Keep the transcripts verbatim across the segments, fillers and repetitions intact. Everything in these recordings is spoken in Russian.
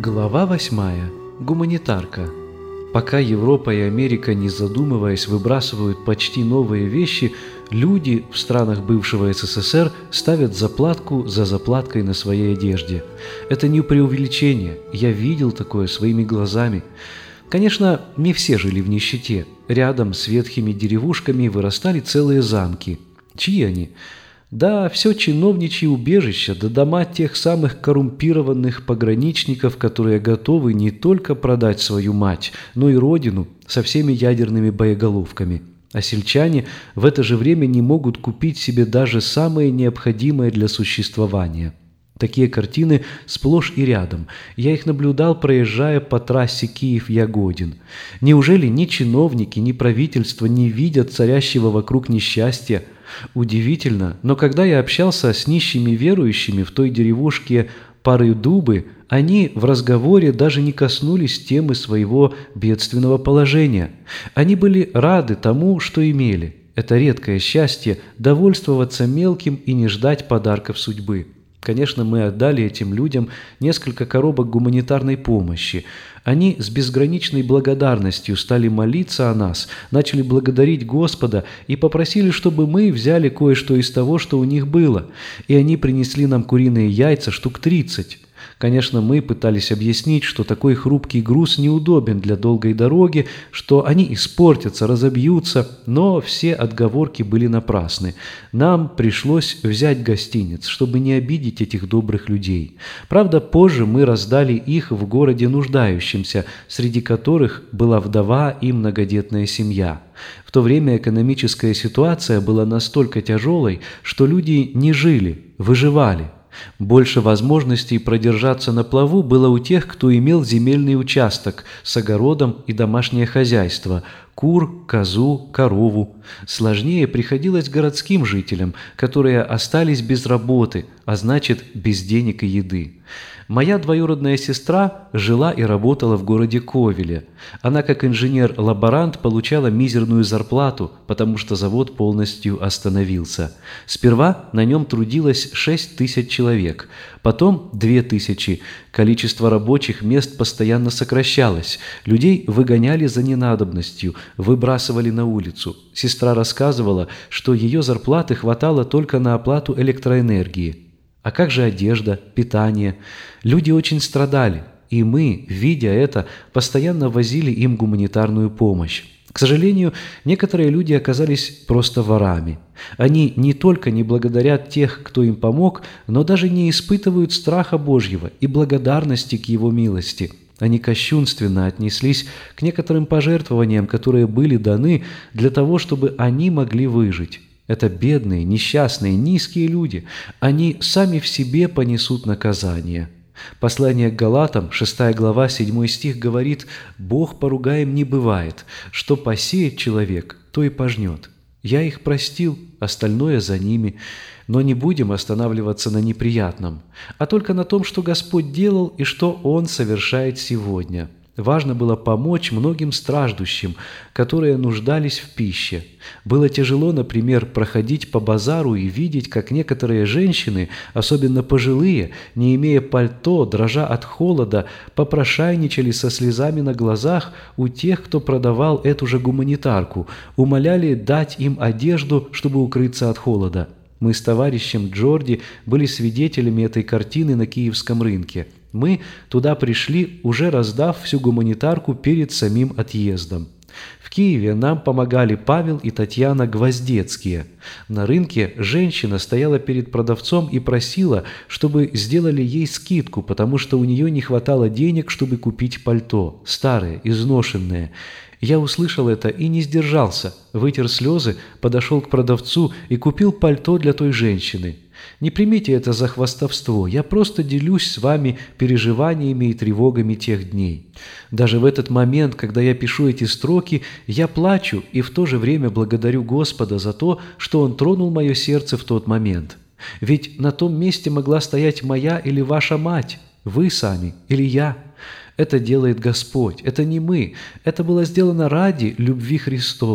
Глава восьмая. Гуманитарка. Пока Европа и Америка, не задумываясь, выбрасывают почти новые вещи, люди в странах бывшего СССР ставят заплатку за заплаткой на своей одежде. Это не преувеличение, я видел такое своими глазами. Конечно, не все жили в нищете. Рядом с ветхими деревушками вырастали целые замки. Чьи они? Да, все чиновничьи убежища, да дома тех самых коррумпированных пограничников, которые готовы не только продать свою мать, но и родину со всеми ядерными боеголовками. А сельчане в это же время не могут купить себе даже самое необходимое для существования. Такие картины сплошь и рядом. Я их наблюдал, проезжая по трассе Киев-Ягодин. Неужели ни чиновники, ни правительство не видят царящего вокруг несчастья? Удивительно, но когда я общался с нищими верующими в той деревушке Пары-Дубы, они в разговоре даже не коснулись темы своего бедственного положения. Они были рады тому, что имели. Это редкое счастье – довольствоваться мелким и не ждать подарков судьбы. Конечно, мы отдали этим людям несколько коробок гуманитарной помощи. Они с безграничной благодарностью стали молиться о нас, начали благодарить Господа и попросили, чтобы мы взяли кое-что из того, что у них было. И они принесли нам куриные яйца штук тридцать. Конечно, мы пытались объяснить, что такой хрупкий груз неудобен для долгой дороги, что они испортятся, разобьются, но все отговорки были напрасны. Нам пришлось взять гостиниц, чтобы не обидеть этих добрых людей. Правда, позже мы раздали их в городе нуждающимся, среди которых была вдова и многодетная семья. В то время экономическая ситуация была настолько тяжелой, что люди не жили, выживали. Больше возможностей продержаться на плаву было у тех, кто имел земельный участок с огородом и домашнее хозяйство – кур, козу, корову. Сложнее приходилось городским жителям, которые остались без работы, а значит, без денег и еды. Моя двоюродная сестра жила и работала в городе Ковеле. Она, как инженер-лаборант, получала мизерную зарплату, потому что завод полностью остановился. Сперва на нем трудилось шесть тысяч человек, потом две тысячи. Количество рабочих мест постоянно сокращалось. Людей выгоняли за ненадобностью, выбрасывали на улицу. Сестра рассказывала, что ее зарплаты хватало только на оплату электроэнергии. А как же одежда, питание? Люди очень страдали, и мы, видя это, постоянно возили им гуманитарную помощь. К сожалению, некоторые люди оказались просто ворами. Они не только не благодарят тех, кто им помог, но даже не испытывают страха Божьего и благодарности к Его милости. Они кощунственно отнеслись к некоторым пожертвованиям, которые были даны для того, чтобы они могли выжить. Это бедные, несчастные, низкие люди. Они сами в себе понесут наказание. Послание к Галатам, шестая глава, седьмой стих говорит: «Бог поругаем не бывает, что посеет человек, то и пожнет». Я их простил, остальное за ними. Но не будем останавливаться на неприятном, а только на том, что Господь делал и что Он совершает сегодня. Важно было помочь многим страждущим, которые нуждались в пище. Было тяжело, например, проходить по базару и видеть, как некоторые женщины, особенно пожилые, не имея пальто, дрожа от холода, попрошайничали со слезами на глазах у тех, кто продавал эту же гуманитарку, умоляли дать им одежду, чтобы укрыться от холода. Мы с товарищем Джорди были свидетелями этой картины на Киевском рынке. Мы туда пришли, уже раздав всю гуманитарку перед самим отъездом. В Киеве нам помогали Павел и Татьяна Гвоздецкие. На рынке женщина стояла перед продавцом и просила, чтобы сделали ей скидку, потому что у нее не хватало денег, чтобы купить пальто, старое, изношенное. Я услышал это и не сдержался, вытер слезы, подошел к продавцу и купил пальто для той женщины. Не примите это за хвастовство, я просто делюсь с вами переживаниями и тревогами тех дней. Даже в этот момент, когда я пишу эти строки, я плачу и в то же время благодарю Господа за то, что Он тронул мое сердце в тот момент. Ведь на том месте могла стоять моя или ваша мать, вы сами или я. Это делает Господь, это не мы, это было сделано ради любви Христовой.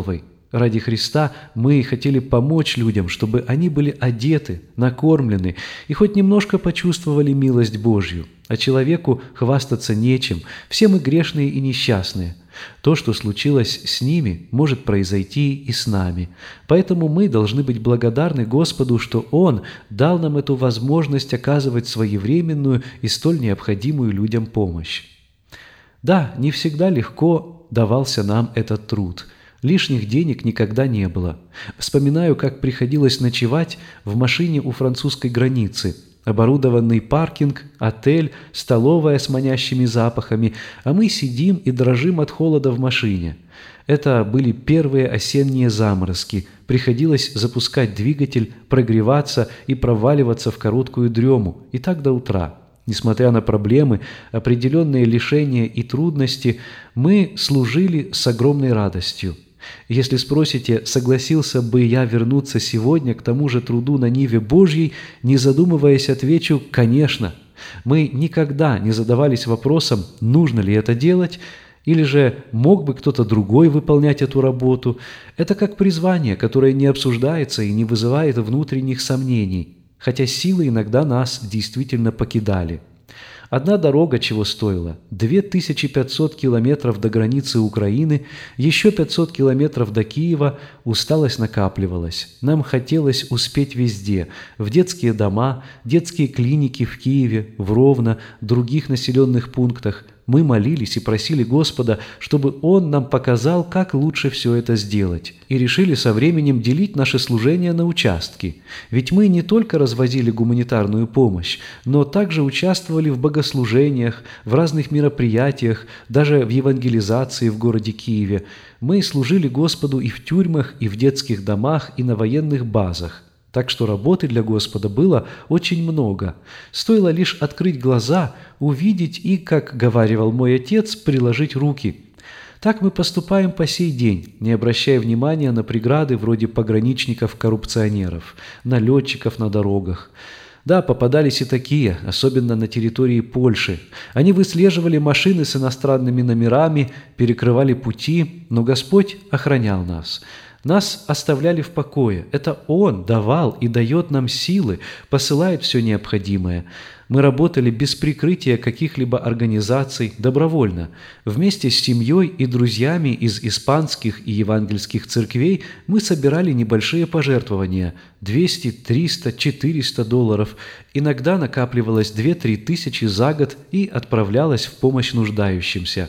Ради Христа мы хотели помочь людям, чтобы они были одеты, накормлены и хоть немножко почувствовали милость Божью. А человеку хвастаться нечем, все мы грешные и несчастные. То, что случилось с ними, может произойти и с нами. Поэтому мы должны быть благодарны Господу, что Он дал нам эту возможность оказывать своевременную и столь необходимую людям помощь. Да, не всегда легко давался нам этот труд. Лишних денег никогда не было. Вспоминаю, как приходилось ночевать в машине у французской границы. Оборудованный паркинг, отель, столовая с манящими запахами, а мы сидим и дрожим от холода в машине. Это были первые осенние заморозки. Приходилось запускать двигатель, прогреваться и проваливаться в короткую дрему, и так до утра. Несмотря на проблемы, определенные лишения и трудности, мы служили с огромной радостью. Если спросите, согласился бы я вернуться сегодня к тому же труду на ниве Божьей, не задумываясь, отвечу «конечно». Мы никогда не задавались вопросом, нужно ли это делать, или же мог бы кто-то другой выполнять эту работу. Это как призвание, которое не обсуждается и не вызывает внутренних сомнений, хотя силы иногда нас действительно покидали. Одна дорога чего стоила? две тысячи пятьсот километров до границы Украины, еще пятьсот километров до Киева, усталость накапливалась. Нам хотелось успеть везде – в детские дома, детские клиники в Киеве, в Ровно, других населенных пунктах. Мы молились и просили Господа, чтобы Он нам показал, как лучше все это сделать. И решили со временем делить наше служение на участки. Ведь мы не только развозили гуманитарную помощь, но также участвовали в богослужениях, в разных мероприятиях, даже в евангелизации в городе Киеве. Мы служили Господу и в тюрьмах, и в детских домах, и на военных базах. Так что работы для Господа было очень много. Стоило лишь открыть глаза, увидеть и, как говаривал мой отец, приложить руки. Так мы поступаем по сей день, не обращая внимания на преграды вроде пограничников-коррупционеров, налетчиков на дорогах. Да, попадались и такие, особенно на территории Польши. Они выслеживали машины с иностранными номерами, перекрывали пути, но Господь охранял нас. Нас оставляли в покое. Это Он давал и дает нам силы, посылает все необходимое. Мы работали без прикрытия каких-либо организаций, добровольно. Вместе с семьей и друзьями из испанских и евангельских церквей мы собирали небольшие пожертвования – двести, триста, четыреста долларов. Иногда накапливалось две-три тысячи за год и отправлялось в помощь нуждающимся.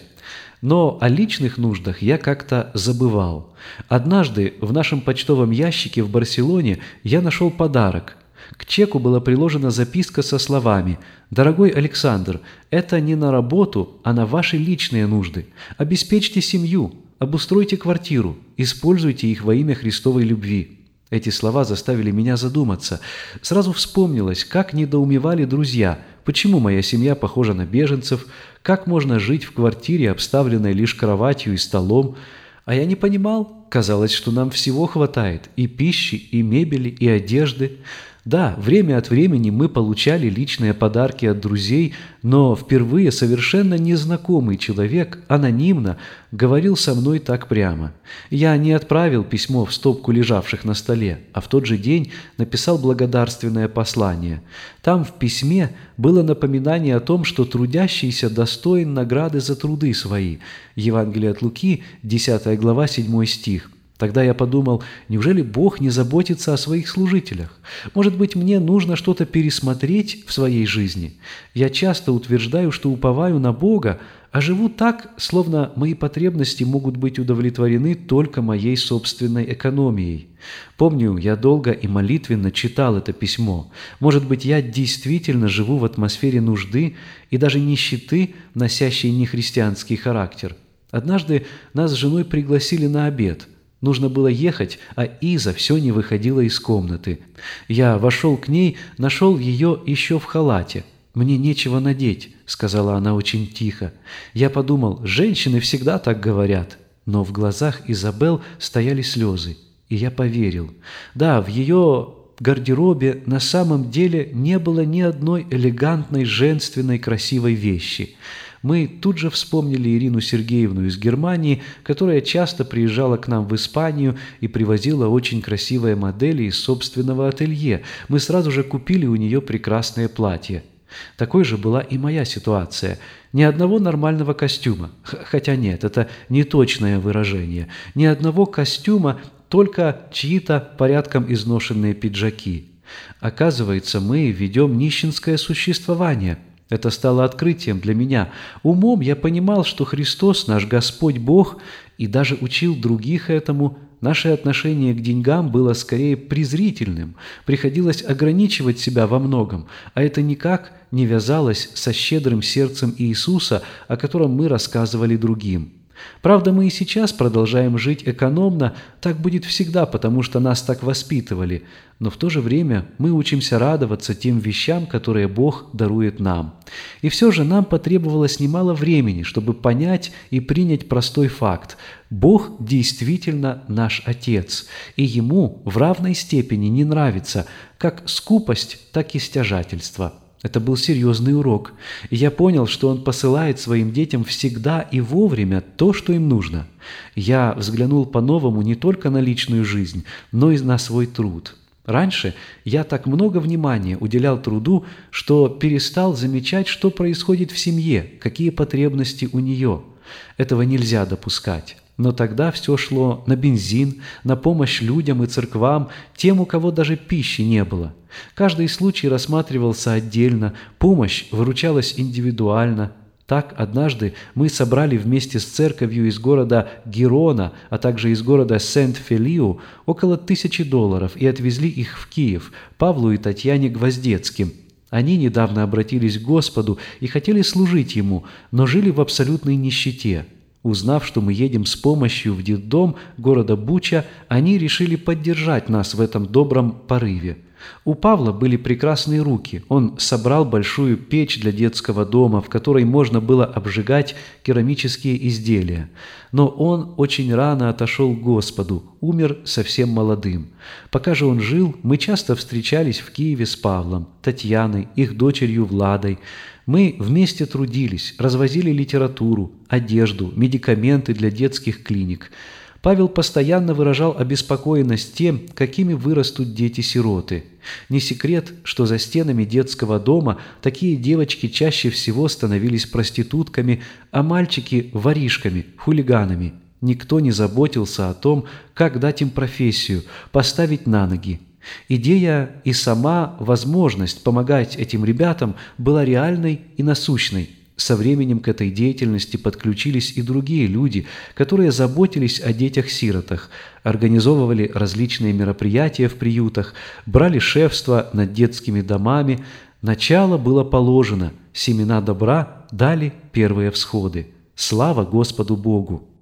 Но о личных нуждах я как-то забывал. Однажды в нашем почтовом ящике в Барселоне я нашел подарок. К чеку была приложена записка со словами: «Дорогой Александр, это не на работу, а на ваши личные нужды. Обеспечьте семью, обустройте квартиру, используйте их во имя Христовой любви». Эти слова заставили меня задуматься. Сразу вспомнилось, как недоумевали друзья, почему моя семья похожа на беженцев, как можно жить в квартире, обставленной лишь кроватью и столом. А я не понимал. Казалось, что нам всего хватает – и пищи, и мебели, и одежды. Да, время от времени мы получали личные подарки от друзей, но впервые совершенно незнакомый человек анонимно говорил со мной так прямо. Я не отправил письмо в стопку лежавших на столе, а в тот же день написал благодарственное послание. Там в письме было напоминание о том, что трудящийся достоин награды за труды свои. Евангелие от Луки, десятая глава, седьмой стих. Тогда я подумал, неужели Бог не заботится о своих служителях? Может быть, мне нужно что-то пересмотреть в своей жизни? Я часто утверждаю, что уповаю на Бога, а живу так, словно мои потребности могут быть удовлетворены только моей собственной экономией. Помню, я долго и молитвенно читал это письмо. Может быть, я действительно живу в атмосфере нужды и даже нищеты, носящей нехристианский характер. Однажды нас с женой пригласили на обед. Нужно было ехать, а Иза все не выходила из комнаты. Я вошел к ней, нашел ее еще в халате. «Мне нечего надеть», — сказала она очень тихо. Я подумал, женщины всегда так говорят. Но в глазах Изабел стояли слезы, и я поверил. Да, в ее гардеробе на самом деле не было ни одной элегантной, женственной, красивой вещи. Мы тут же вспомнили Ирину Сергеевну из Германии, которая часто приезжала к нам в Испанию и привозила очень красивые модели из собственного ателье. Мы сразу же купили у нее прекрасное платье. Такой же была и моя ситуация. Ни одного нормального костюма, хотя нет, это не точное выражение, ни одного костюма, только чьи-то порядком изношенные пиджаки. Оказывается, мы ведем нищенское существование. Это стало открытием для меня. Умом я понимал, что Христос, наш Господь Бог, и даже учил других этому. Наше отношение к деньгам было скорее презрительным. Приходилось ограничивать себя во многом, а это никак не вязалось со щедрым сердцем Иисуса, о котором мы рассказывали другим. Правда, мы и сейчас продолжаем жить экономно, так будет всегда, потому что нас так воспитывали, но в то же время мы учимся радоваться тем вещам, которые Бог дарует нам. И все же нам потребовалось немало времени, чтобы понять и принять простой факт – Бог действительно наш Отец, и Ему в равной степени не нравится как скупость, так и стяжательство. Это был серьезный урок, и я понял, что Он посылает своим детям всегда и вовремя то, что им нужно. Я взглянул по-новому не только на личную жизнь, но и на свой труд. Раньше я так много внимания уделял труду, что перестал замечать, что происходит в семье, какие потребности у нее. Этого нельзя допускать. Но тогда все шло на бензин, на помощь людям и церквам, тем, у кого даже пищи не было. Каждый случай рассматривался отдельно, помощь выручалась индивидуально. Так, однажды мы собрали вместе с церковью из города Гирона, а также из города Сент-Фелиу около тысячи долларов и отвезли их в Киев Павлу и Татьяне Гвоздецким. Они недавно обратились к Господу и хотели служить Ему, но жили в абсолютной нищете. Узнав, что мы едем с помощью в детдом города Буча, они решили поддержать нас в этом добром порыве. У Павла были прекрасные руки. Он собрал большую печь для детского дома, в которой можно было обжигать керамические изделия. Но он очень рано отошел к Господу, умер совсем молодым. Пока же он жил, мы часто встречались в Киеве с Павлом, Татьяной, их дочерью Владой. Мы вместе трудились, развозили литературу, одежду, медикаменты для детских клиник. Павел постоянно выражал обеспокоенность тем, какими вырастут дети-сироты. Не секрет, что за стенами детского дома такие девочки чаще всего становились проститутками, а мальчики – воришками, хулиганами. Никто не заботился о том, как дать им профессию, поставить на ноги. Идея и сама возможность помогать этим ребятам была реальной и насущной. Со временем к этой деятельности подключились и другие люди, которые заботились о детях-сиротах, организовывали различные мероприятия в приютах, брали шефство над детскими домами. Начало было положено, семена добра дали первые всходы. Слава Господу Богу!